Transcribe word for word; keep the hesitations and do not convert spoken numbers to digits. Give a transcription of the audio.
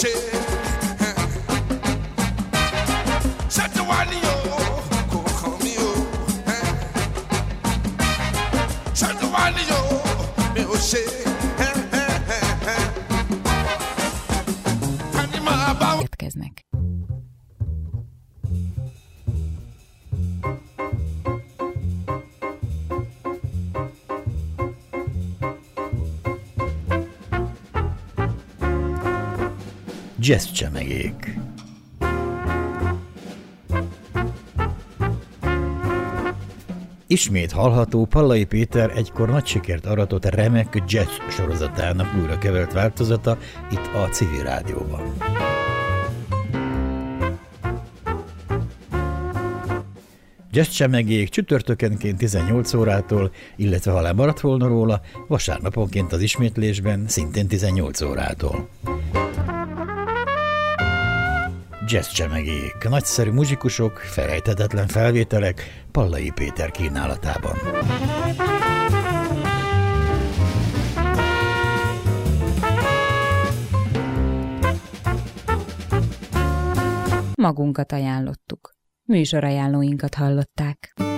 Érkeznek. Jazz csemegék. Ismét hallható Pallai Péter egykor nagy sikert aratott remek jazz sorozatának újra kevert változata itt a Civil Rádióban. Jazz csemegék csütörtökenként tizennyolc órától, illetve ha lemaradt volna róla, vasárnaponként az ismétlésben szintén tizennyolc órától. Jazz csemegék, nagyszerű muzsikusok, felejthetetlen felvételek Pallai Péter kínálatában. Magunkat ajánlottuk. Műsorajánlóinkat hallották.